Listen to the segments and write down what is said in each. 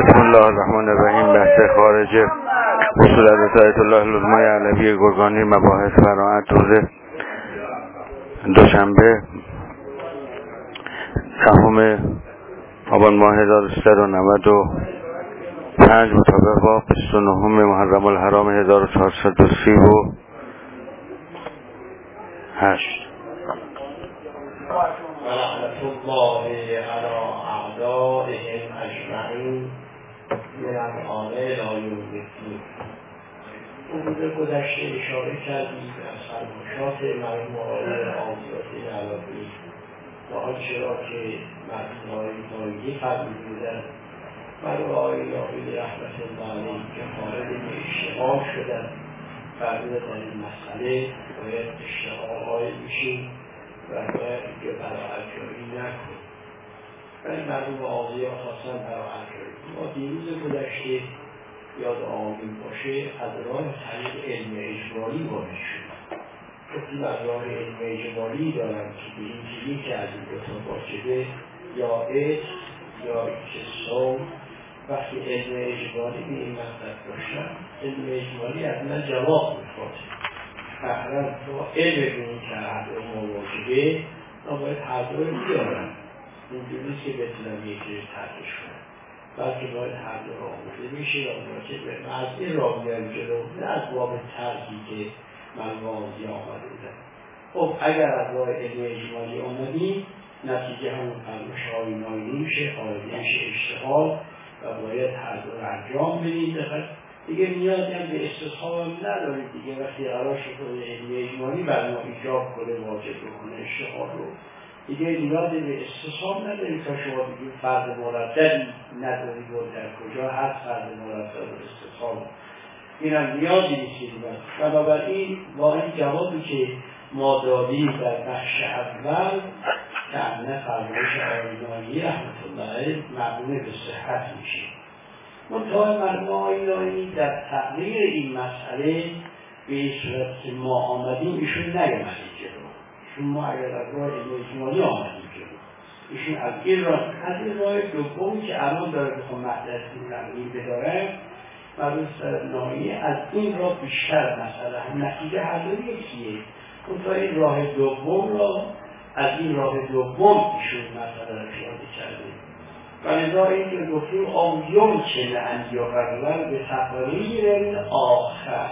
بسم الله الرحمن الرحیم. بحث خارج اصول حضرت آیت الله العظمای علوی گرگانی، مباحث فراعت، روز دوشنبه 10 آبان ماه 1395 مطابق با 29 محرم الحرام 1438. ورحمة الله على أعدائهم أجمعین من الآن إلی یوم الدین. روز گذشته اشاره کردیم از فرمایشات مرحوم آقای آقایی علوی و آنچه را که مرحوم آقایی فرموده بودند مرحوم آقای آقایی رحمت الله علیه که خارج اشتغال شدند فرموده در این مسئله باید اشتغال قائل بشیم و باید که براعتجاری نکنیم. ولی مرحوم آقایی خواستن براعتجاری. ما دیروز گذشته یاد آمین باشه از راه طریق علم اجمالی وارد شد. گفتیم از راه علم اجمالی دارم که به این چیزی که از این دوتا واجبه یا عشق یا اجسام. وقتی علم اجمالی به این مطلب باشن علم اجمالی از من جواب میخواد. فقرا تو علم بینید که هر دو واجبه ما باید هر دو رو بیارم. اینجوریست که بتونم یک جوری ترکش کنم، بلکه باید هر دو را آموزه میشه یا مراجع به مرزی را بیارم جلو، نه از باب ترکی که من واضی آمده بودم. خب اگر از راه علم اجمالی آمدیم نتیجه همون فرمش های نایلی میشه، خارجی میشه اشتغال و باید هر دو را انجام بدید. دیگه نیازی هم به استصحاب هم ندارید دیگه. وقتی قرار شد علم اجمالی بر ما ایجاب کنه واجب بکنه اشتغال رو، دیگه نیازی به استصحاب ندارید تا شما بگید فرد مرددی ندارید و در کجا هست فرد مردد و استصحاب. این هم نیازی نیست. بنابراین با این جوابی که ما دادیم در بخش اول که فرمایش آقایی رحمت الله علیه مبنی به صحت میشه. منتها مرحوم آقایی در تقریر این مسئله به این صورت که ما آمدیم ایشون نیامدید جلو. ایشون ما اگر از راه علم اجمالی آمدیم جلو، ایشون از این راه دومی که الان داره بخوام مطلبی نقلی بدارم مرحوم نایی از این راه بیشتر مسئله هم نتیجه هر دو یکیه. منتها این راه دوم را از این راه دوم ایشون مسئله را پیاده کرده. و لذا این که گفتیم آمیون چه اندیاغرور به تقریر آخر.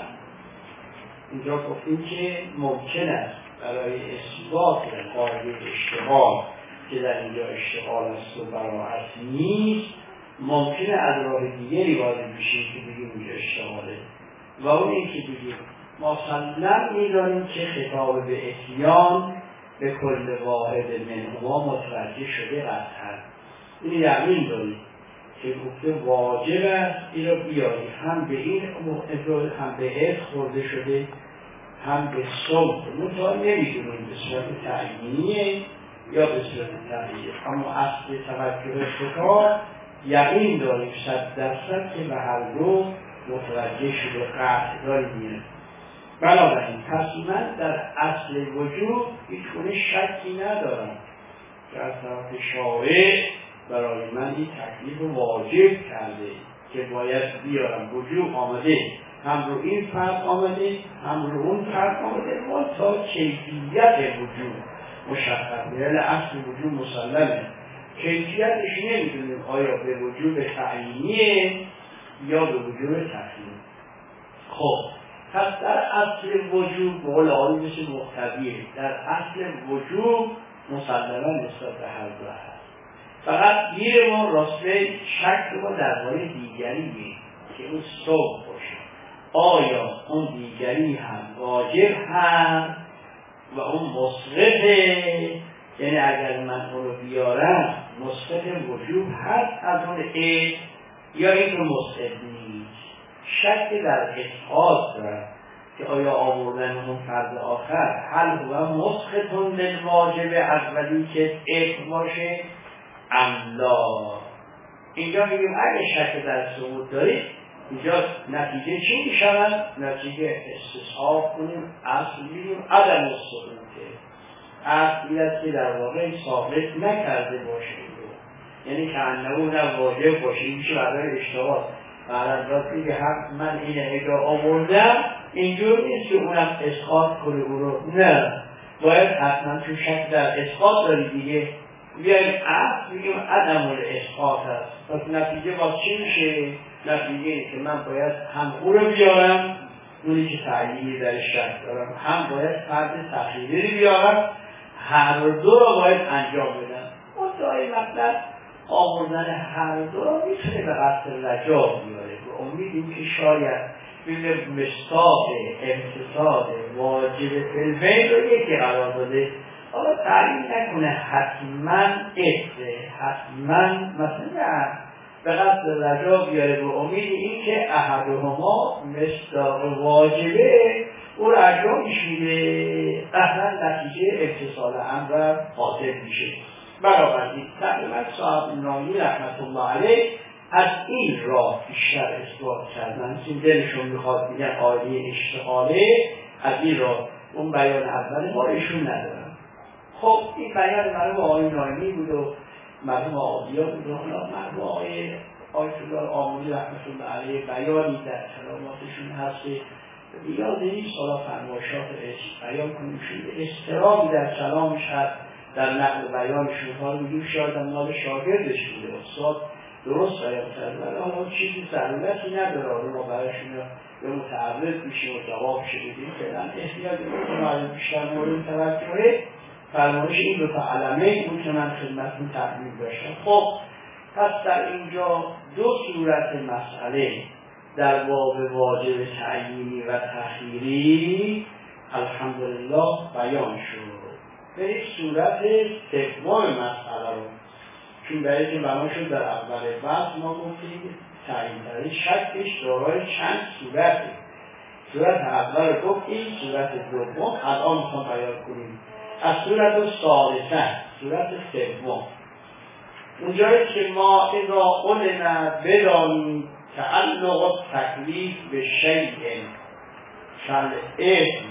اینجا گفتیم که ممکن است برای اثبات قاعده اشتغال که در اینجا اشتغال است و براعت نیست، ممکنه از راه دیگری وارد بشیم که بگیم اینجا اشتغاله. و اون این که بگیم ما مسلم می‌دانیم که خطاب به اتیان به کل واحد منهما متوجه شده قطعا. این یقین دارید که گفته واجب است این رو بیاری، هم به این موضوع هم به حد خورده شده هم به صوت. منتها نمیدونیم به صورت تعیینیه یا به صورت تعیینیه، اما اصل توجه خطاب یقین داریم 100% که به هر دو متوجه شده قطع داریم. بنابراین پس من در اصل وجود هیچ گونه شکی ندارم که از طرف شارع برای من این تکلیف واجب کرده که باید بیارم. وجود آمده، هم رو این فرد آمده هم رو اون فرد آمده، ما تا کیفیت وجود مشخص یعنی اصل وجود مسلمه، کیفیتش نمیدونیم آیا به وجود تعیینیه یا به وجود تکلیف. خب پس در اصل وجود بقول آقایی مثل مقتضیه، در اصل وجود مسلمه نسبت به هر دو هست. فقط گیر ما راسته شک ما درباره دیگریه که اون صبح باشه. آیا اون دیگری هم واجب هست و اون مصرفه؟ یعنی اگر من اون رو بیارم مصرف وجود هست از اون عید یا این رو مصرف نیست؟ شک در اتحاد دارم که آیا آوردن اون فرد آخر هل هو مسقطون للواجب اولی که عید باشه املا. اینجا میگیم اگه شک در ثبوت دارید اینجا نتیجه چی میشود؟ نتیجه استصحاب کنیم اصل میگیم عدم ثبوته، اصلیت که در واقع ثابت نکرده باشه. یعنی که انه واجب باشه، این میشه برای اشتباه. برای که هم من این اجا آوردم اینجور نیست که اونم اسقاط کنه او رو، نه، باید حتما تو شک در اسقاط داری دیگه. بیاییم بگیم عدم الاسقاط هست، پس نتیجه باز چی میشه؟ نتیجه که من باید هم او رو بیارم، اونی که تعییدی در شک دارم، هم باید فرد تخییری بیارم، هر دو رو باید انجام بدم. مدعای مطلب آوردن هر دو رو میتونه به قصد رجا بیاره، به امید این که شاید بین مصداق امتصاد واجب فیلمین رو یکی قرار داده، حالا تعیین نکنه حتما حتما مثلا به قصد رجا بیاره، به امید این که احدهما مصداق واجبه او را انجامش میده، اصلا نتیجه امتصال امر حاصل میشه. بنابراین تقریبا صاحب نامی رحمت الله علیه از این راه بیشتر اثبات کردن، این دلشون میخواد میگن عالی اشتغاله، از این راه اون بیان اول ما ایشون ندارن. خب این بیان مرحوم آقای نامی بود و مرحوم آقایا بود و مرحوم آقای آیت الله آملی رحمت الله علیه بیانی در کلاماتشون هست که بیاد نیست حالا فرمایشات بیان کنیم شده استرابی در کلامش هست، در نقل بیانشون ها میگیم شاید هم مال شاگردش بوده، استاد درست بیان کرد ولی حالا چیزی ضرورتی نداره ما برایشون به متعرض میشیم و جواب شده بدیم، فعلا احتیاج متمرد بیشتر مورد توجهه فرمایش این دو تا علمه بود که من خدمتتون تقدیم داشتم. خب پس در اینجا دو صورت مسئله در باب واجب تعیینی و تخییری الحمدلله بیان شد. برید صورت سوم مسئله رو، چون برای که بیان شد در اول بحث ما گفتیم تعیین شکلش دارای چند صورته. صورت اول رو گفتیم، صورت دوم الان میخوام بیان کنیم از صورت ثالثه، صورت سوم، اونجایی که ما این را علم بدانیم تعلق تکلیف به شیء شأن اسم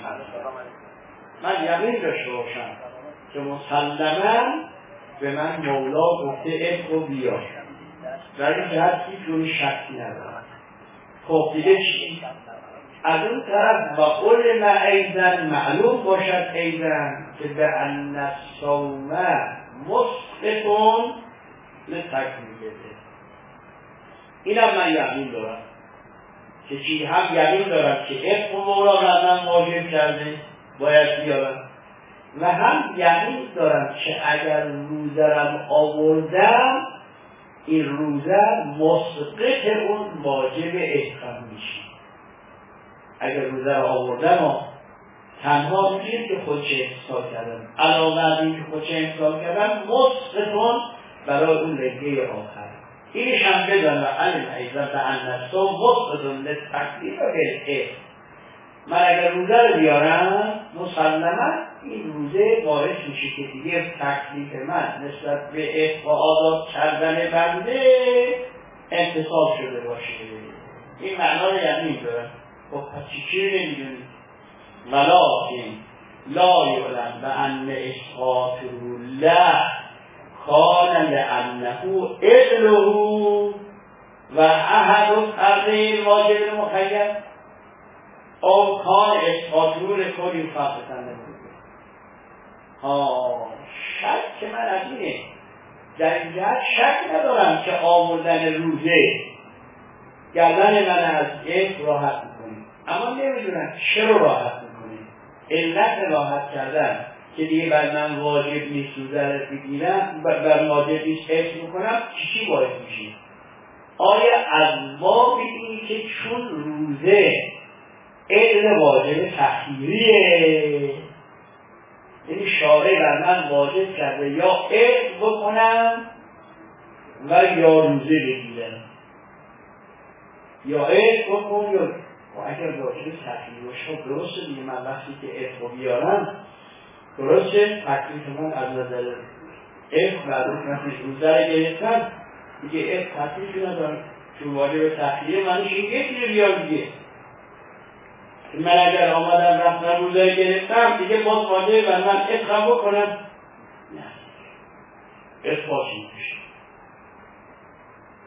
من یقین داشته باشم که مسلماً به من مولا گفته اسم رو بیار، در این جهت هیچ جوری شکی ندارم. خب دیگه چی؟ از اون طرف با علم ایضاً معلوم باشد ایضاً که به ان الصوم مسقط لتکمیله، اینم من یقین دارم که چی؟ هم یقین دارم که اسم مولا قبلا واجب کرده باید بیارم و هم یقین دارم که اگر روزه آوردم این روزه مسقط اون واجب احکام میشه. اگر روزه رو آوردم و تنها میشه که خودش امسال کردم، علاوه بر این که خودش امسال کردم مسقطون برای اون لگه آخر. اینش هم بدن و علم ایضا به انستو مسقطون لتکلیف بالاسم، من اگر روزه رو بیارم مسلما این روزه باعث میشه که دیگه تکلیف من نسبت به اسم و آزاد کردن بنده امتصال شده باشه. این معنا رو یقین دارم. خب پس چی نمیدونید؟ ولکن لا یعلم بأن اسقاطه لا کان لأنه عدله و احد تغییر واجب مخیر او کان اسقاطه لکلی فقطا نمیده. شک من از اینه، در این جهت شک ندارم که آوردن روزه گردن من از اسم راحت میکنه، اما نمیدونم چرا راحت میکنه. علت راحت کردن که دیگه بر من واجب نیست روزه رو بگیرم، بر واجب نیست اسم میکنم، چی باعث میشه؟ آیا از باب اینی که چون روزه علم واجب تخییریه، یعنی شارع بر من واجب کرده یا علم بکنم و یا روزه بگیرم، یا علم بکن یا اگر واجب تخییری باشه درسته دیگه. من وقتی که علم بیارم درسته تکلیف من از نظر علم معروف نفیش روزه رو گرفتم دیگه علم تکلیفی ندارم، چون واجب تخییری منش یک بیار دیگه. من اگر آمدم رفتم روزه گرفتم دیگه باز واجب بر من ادغام بکنم، نه اثباتی میشه.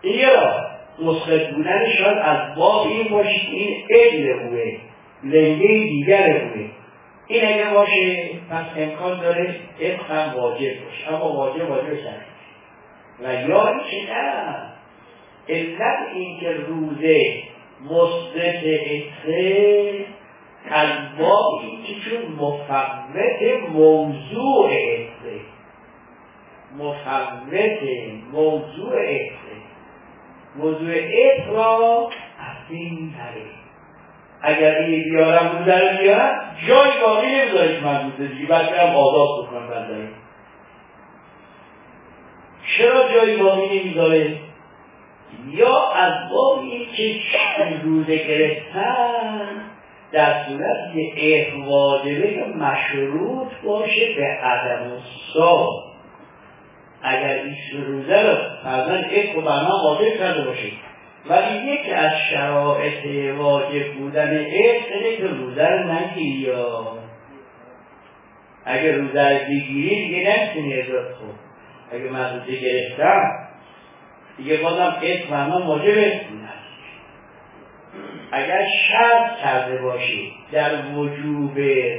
این یه راه مسخط بودن شاید از باب این باشه که این عدل بوده، لنگه دیگر بوده. این اگه باشه پس امکان داره عدل هم واجب باشه، اما واجب سخت و یا اینکه نه علت این که روزه مثبت عدل از باب این که چون مفوت موضوع عدل، مفوت موضوع عدل، موضوع عدل را از این تره. اگر این بیارم روزه رو بیارم جای باقی نمیذاری که من روزه دیگه بعد برم آداب بکنم بنداره. چرا جای باقی نمیذاره؟ یا از باب این که روزه گرفتن در صورت که واجبه که مشروط باشه به عدم الصوم. اگر این روزه رو فرضاً و برنامه واجب کرده باشه ولی یکی از شرایط واجب بودن اینه که روزه رو نگیری، یا اگر روزه رو بگیری دیگه نمیتونی ازاد خود. اگر من روزه گرفتم دیگه بازم برنامه واجبه. اگر شرط کرده باشی در وجوب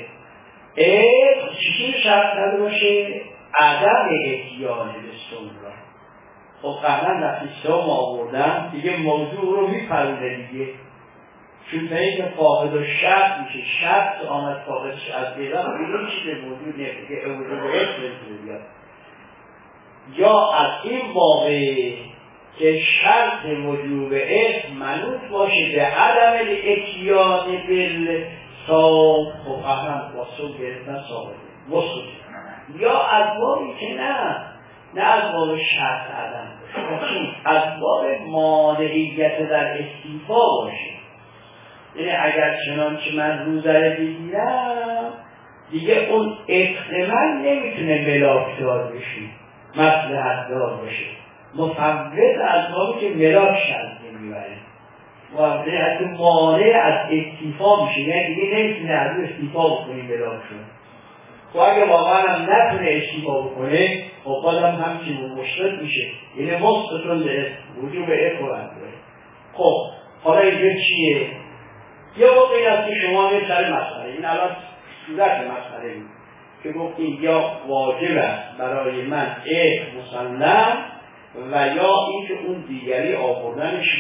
چی شرط کرده باشه؟ عدم اتیان به صوم را. خب قبلا وقتی صوم آوردن دیگه موضوع رو میپرونه دیگه، چون تا اینکه فاقد و شرط میشه، شرط آمد فاقدش از بیران این چیز موجود نمیشه، وجوب بیاد. یا از این واقعه که شرط وجوب منوط باشه به عدم الاتیان بالصوم. خب قبلا با صوم گرفتن ثابته. یا از بابی که نه از باب شرط عدم باشه، از باب مانعیت در استیفا باشه. یعنی اگر چنانچه من روزه رو بگیرم دیگه اون من نمیتونه ملاکدار بشه، مصلحت دار باشه. مفوت از بابی که ملاک شرط نمیبره و حتی مانع از استیفا میشه، یعنی دیگه نمیتونه از استیفا بکنی ملاک شد. خب اگه واقعا هم نتونه اشتباه بکنه خب بازم همچین مشکل میشه، یعنی مستقل به وجوب اقرار داره. خب حالا اینجا چیه؟ یه واقعی است که شما به سر مسئله، این الان صورت مسئله این که گفتیم یا واجب است برای من مسلم و یا اینکه اون دیگری آوردنش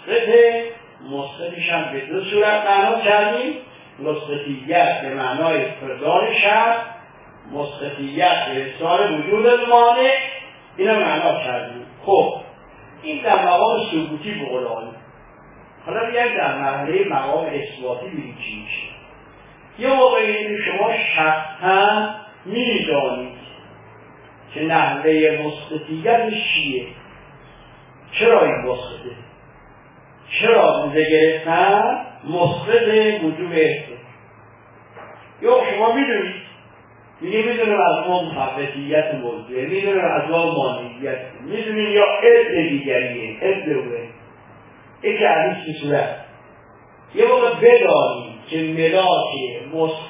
مسقطش هم به دو صورت معنا کردیم. مسقطیت به معنای فردان شرط، مسقطیت به احصال وجود مانع، اینا معنا کردیم. خب این در مقام ثبوتی به قول آنی. حالا بیاید در مرحله مقام اثباتی ببینید چی میشه. یه موقعی شما شخصا میدانید که نحوه مسقطیتش چیه، چرا این مسقطه، چرا روزه گرفتن مسقط وجوب احسان. یا شما میدونید میدونم از ما مفوتیت موضوعه، میدونم از ما مانعیت، میدونید یا عدل دیگریه، عدل اوه یکی علیس به صورت. یه موقع بدانید که ملاک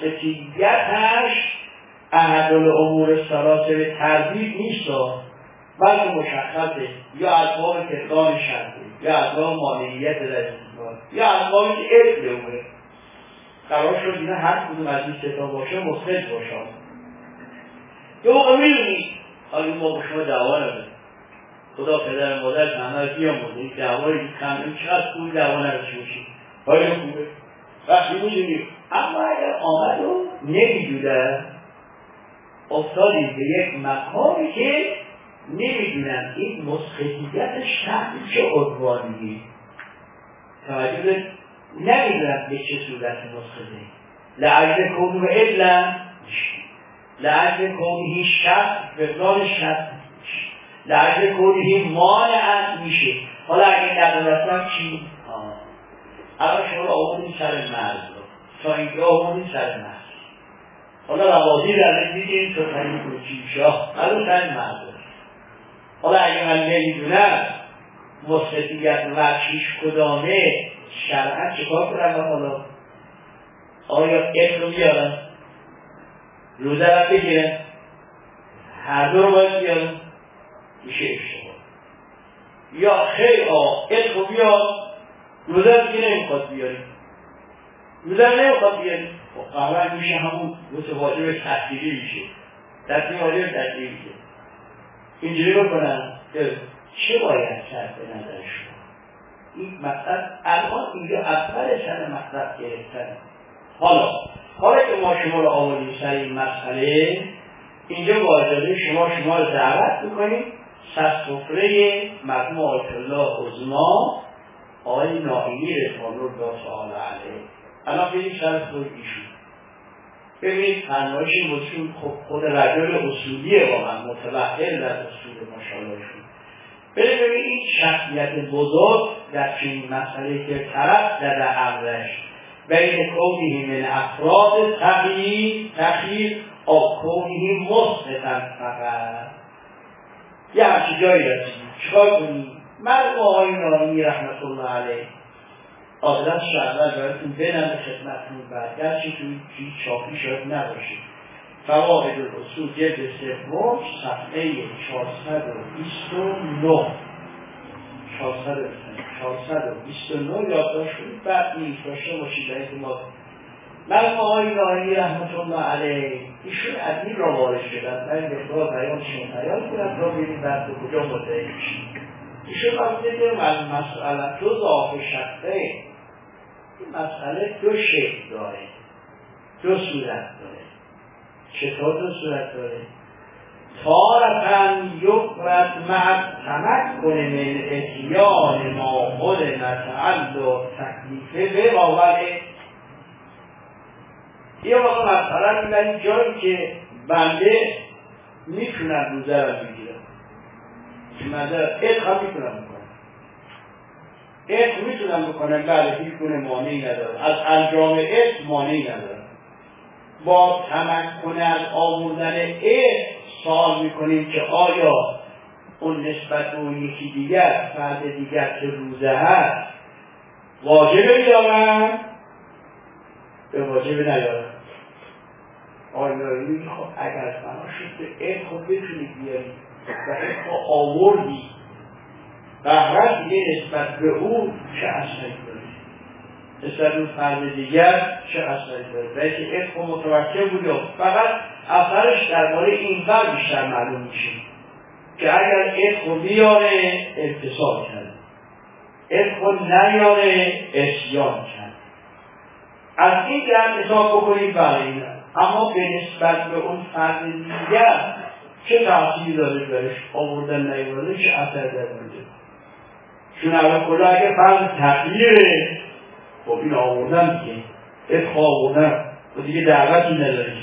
مسقطیتش احد الامور الثلاثه به تردید نیست بلکه مشخصه، یا از باب فقدان شرطه، یا از باب مانعیت در استثبات، یا از باب عدل اوه. قرار شد اینا هر کدوم از این ستا باشه مسقط باشه. یه موقع میدونید حالا این موقع شما دعوا نبید، خدا پدر مادر همه رو بیاموزه، این دعوایی کم چقدر خوب دعوا نبید باشید، حالا خوبه وقتی میدونید. اما اگر آمد رو نمیدونن افتادید به یک مقامی که نمیدونن این مسقطیت شرطی چه عنوانیه، توجه دارید، نمیدونن به چه صورت مسقطه، لعجل کونه علم لعجل کونه شرط فقدان شرط لعجل کونه مانع میشه. حالا اگه ندونستم چی؟ الان شما رو آوردیم سر مرز رو تا اینجا آوردیم سر مرز، حالا روازی در دیدیم تا تنی کنچی شاه الان سر مرز رو. حالا اگه من نمیدونم مسقطیت وچیش کدامه شرعا چکار کنم؟ حالا آیا عدل رو بیارم، روزه رو بگیرم، هر دو رو باید بیارم، میشه اشتباه. یا خیر اتخو بیاد روزه دیگه نمیخواد بیاری روزه نمیخواد بیاری خب قبلا میشه همون روز واجب تحصیلی میشه تصمیم واجب تحصیلی میشه اینجوری بکنم چه باید کرد به نظر شما این مطلب الان اینجا اول سر مطلب گرفتن حالا که ما شما رو آوردیم سر این مسئله اینجا با اجازه شما رو دعوت میکنیم سفره مرحوم آیت الله عظما آقای ناعیمی رضوان الله تعالی علیه الان بریم سر خود ایشون ببینید فرمایش ایشون خود رجل اصولیه واقعا متوحل در اصول ماشاءاللهشون ببینید این شخصیت بزرگ در چنین مسئله که طرف در عقلش بین کونه من افراد تخییر او کونه مثبتا فقط یه همچی جایی رسیدیم چکار کنیم؟ مرحوم آقای ناعیمی رحمت الله علیه آدرس شهر براتون بدم به خدمتتون برگرچه توی چاپی شاید نباشه فواید الاصول جلد سوم صفحه 429 یادداشت کنید بعد نیست داشته باشید در اعتماد مرحوم آقای ناعیمی رحمت الله علیه ایشون از این را وارد شدن در این مقدار بیانشون بیان کنند را ببینید بعد به کجا مدعی میشید ایشون وقتی که مسئله تو ضعف شخصه این مسئله دو شکل داره دو صورت داره چطور دو صورت داره تارتن یقرد مع تمکن من اتیان ما خود نتعلق تکلیفه به باوره یه واقع مسئله میبرید جایی که بنده میتونم روزه رو بگیرم منظر اتخاب میتونم بکنم بله هیچ گونه مانعی ندارم از انجام مانعی ندارم با تمکن از آوردن سوال میکنیم که آیا اون نسبت به اون یکی دیگر فرد دیگر که روزه هست واجبه بیارم به واجبه نیارم آیا خب اگر فنا شد به خب بتونید بیارید و خب آوردی بهرد دیگه نسبت به اون چه اثری داره نسبت به اون فرد دیگر چه اثری داره و که خب متوکل بود فقط اثرش درباره این بر بیشتر معلوم میشه که اگر خب بیاره اتصال کرد خب نیاره اسیان کرد از این جهت حساب بکنید برای این اما به نسبت به اون فرد دیگر چه تأثیری داره برش آوردن نیورده چه اثر داره چون اول کلا اگه فرد تغییره خب این آوردن دیگه اتخواه آوردن و دیگه دعوتی نداره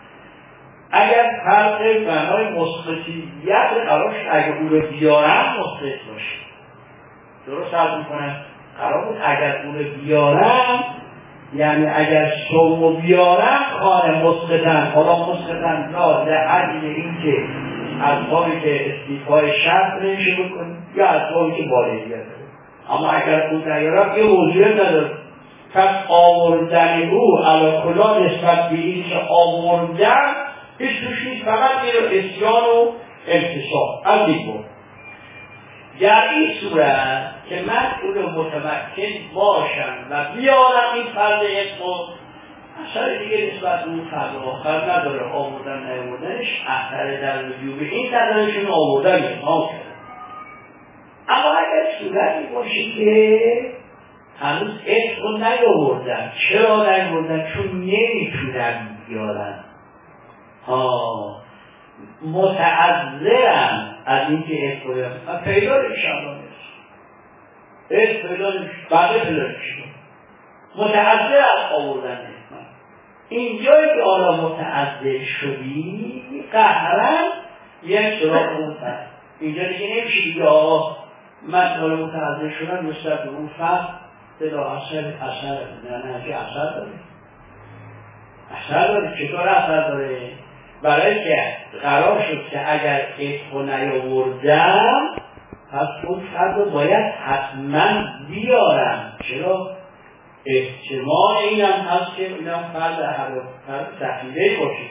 اگر فرق بنای مسقطیت قرار شد اگر اون رو بیارم مسقط باشه درست عرض میکنم قرار بود اگر اون رو بیارم یعنی اگر شومو بیارم خانه مسقطن حالا مسقطن لا لعجل این که اسبابی که استیفای شرط نمیشه بکنیم یا اسبابی که بالاییت داره اما اگر اون نیارم یه موضوع نداره پس آوردن او علا کلا نسبت به این که آوردن هیچ توش نیست فقط میره اسیان و امتصال از دیگه در این صورت که من اون متمکن باشم و بیارم این فرد اسم اثر دیگه نسبت اون فرد آخر نداره آوردن نیاوردنش اثر در وجوب این تدارشون آوردن امام کرد اما اگر صورتی باشه که هنوز اسم رو نیاوردن چرا نیاوردن؟ چون نمیتونن بیارن متعذرم از این که اسم رو من پیدا نمیشم اسم پیدا نمیشم بعد پیدا نمیشم متعذر از آوردن اسم اینجایی که آلا متعذر شدی قهرم یک سراغ اون فرد اینجا دیگه نمیشه دیگه آقا من آلا متعذر شدم نسبت به اون فرد بلا اثر نه که اثر داره اثر داره چطور اثر داره؟ برای که قرار شد که اگر اسمو نیاوردم پس اون فرد رو باید حتما بیارم چرا؟ احتمال اینم هست که اینم فرد تخییری باشه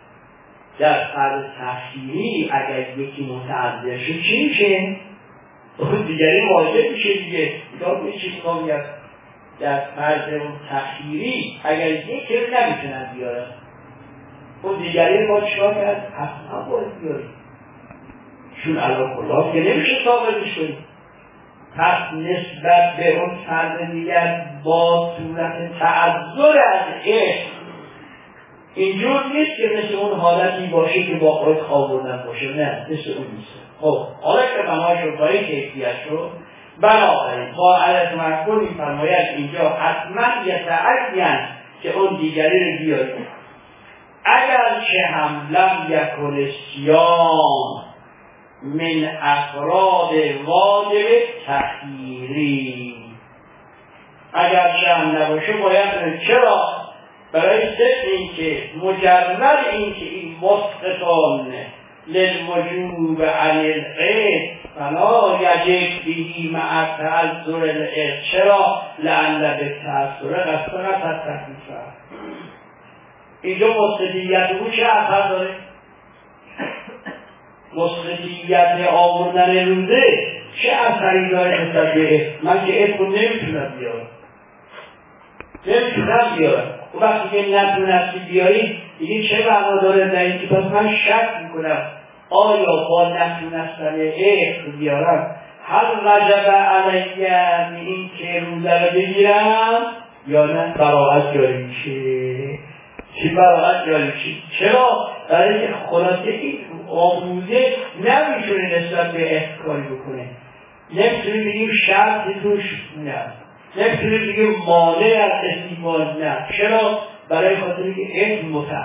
در فرد تخییری اگر یکی متعذر شد چی میشه؟ اون دیگری واجب میشه دیگه. اینا یه چیز میگم در فرض اون تخییری اگر یکی رو نمیتونن بیارن، اون دیگری با چیکار کرد؟ حتما باید بیاریم، چون علا کلا که نمیشه ثابتش کنیم. پس نسبت به اون فرد دیگر با صورت تعذر از عشق اینجور نیست که مثل اون حالتی باشه که با خود خوابوندن باشه، نه مثل اون نیست. خب حالا که بنا شد با این کیفیت شد، بنابراین با علت محکول میفرماید اینجا حتما یتعین که اون دیگری رو بیارید، اگر چه هم لم یکن صیام من افراد واجب تخییری، اگر چه هم نباشه باید. چرا؟ برای ضد اینکه مجرد اینکه این مسقطان للوجوب عن العید فلا یجب به مع تعذر العید. چرا؟ لعل بالتأثر قصد تکلیف. اینجا مسقطیت رو چه اثر داره؟ مسقطیت آوردن روزه چه اثری داره نسبت به من که عید رو نمیتونم بیارم. و وقتی که نتونستی بیارید دیگه چه معنا داره در این که پس من شک میکنم آیا با نتونستن عید بیارم هل وجب علیه این که روزه رو بگیرم یا نه براعت جاری میشه؟ چی براعت جاری میشه؟ چرا؟ برای که خلاصه این آموزه نمیتونه نسبت به عید کاری بکنه، نمیتونه بگیم شرطی توش نه، نمیتونه بگیم مانع از استیفاد نه. چرا؟ برای خاطر که عید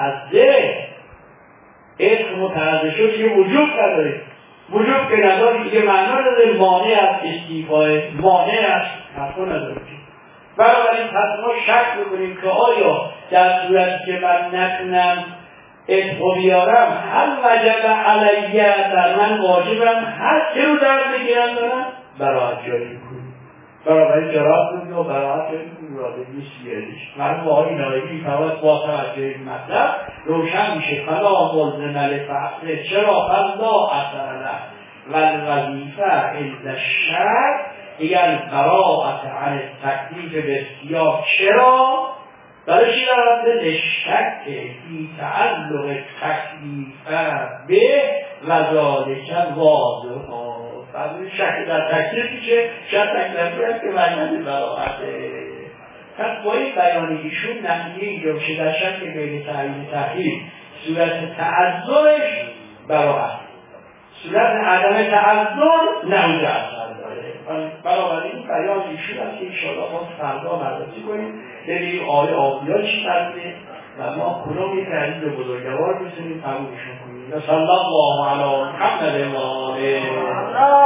متعذر شد که وجوب نداره. وجوب که نداره دیگه معنا نداره مانع از استیفاد، مانع از حرفا نداره. بنابراین پس ما شک میکنیم که آیا در صورتی که من نتونم عید بیارم هل وجب علیه در من واجبم هر چه رو در بگیرم دارم براعت جاری کنیم. برای جرات کنیم و براعت جاری کنیم را به نیست بیاریش. مرموم آقای نایبی فواد با توجه این مطلب روشن میشه. فلا ملزم لفعل چرا فلا اثر له و الوظیفه عند الشرع اگر براعت عن تکلیف بسیار. چرا؟ برای چی دارد شک فی تعلق تکلیف به وذالک واضح. بعد شک در تکلیف چه؟ شک تکلیفی هست که معنی براعته. پس با این بیان ایشون نحیه اینجا بشه در شک بین تعیین تخییر صورت تعذرش براعت، صورت عدم تعذر نوجه اثر داره. بنابراین بیان ایشون هست که انشاءالله ما فردا بررسی کنیم ببینیم آیه آبیا چی فرده و ما کدام یک حدیث بزرگوار میتونیم قبولشون کنیم. صلی الله علی محمد و آله